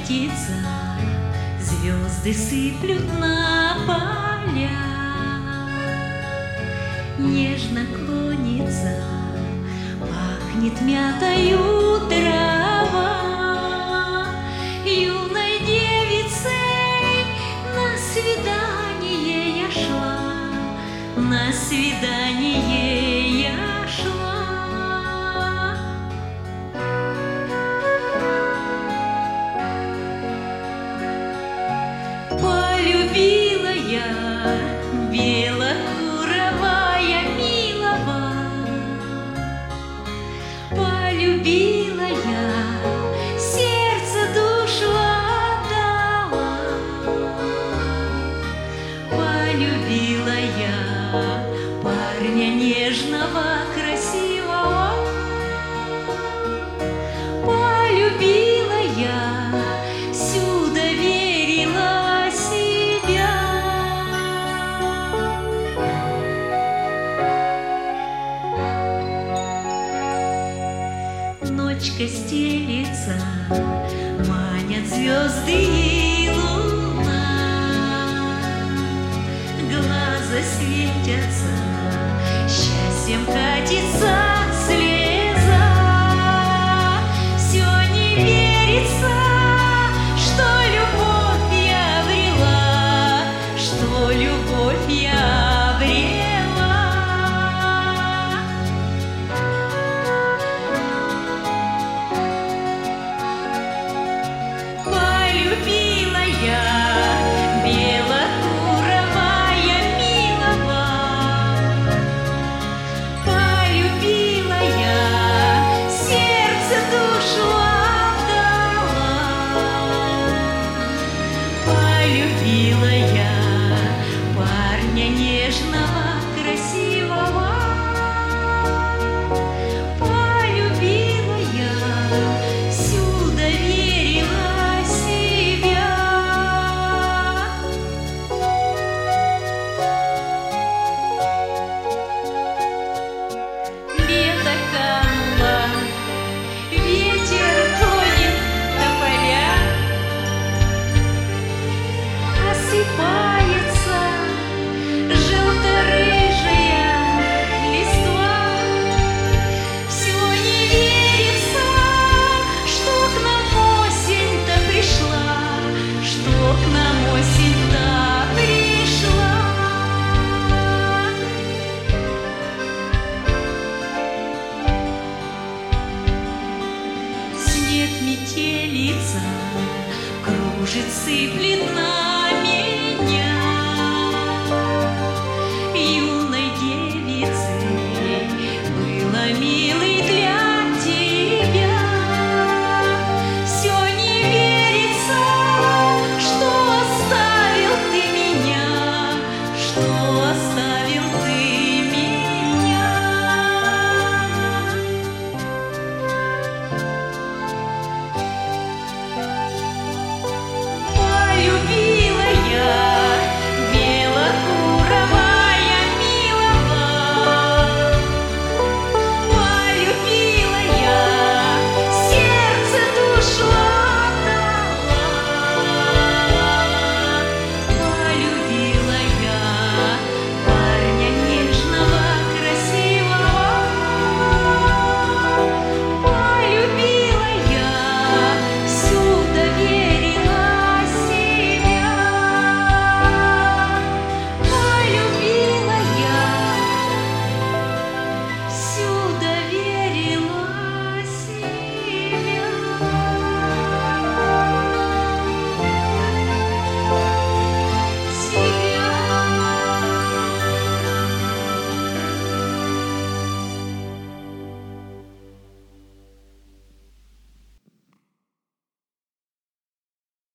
светится, звезды сыплют на поля. Нежно клонится, пахнет мятою трава. Юной девицей на свидание я шла, на свидание я шла. Полюбила я белокуровая милого, полюбила я, сердце душу отдала, полюбила я парня нежного, красивого, полюбила я, всю доверила себя. Ночка стелится, манят звезды и луна, глаза светятся, счастьем катится слеза. Все не верится, что любовь я обрела, что любовь я обрела. Полюбила я белокуровая милого, полюбила я, сердце душу отдала, полюбила я парня нежного, красивого, полюбила я, всю доверила себя. Лето кануло, ветер гонит тополя, осыпается желто-рыжая листва. Все не верится, что к нам осень-то пришла, что к нам осень-то пришла. Снег метелица, кружит, сыплет на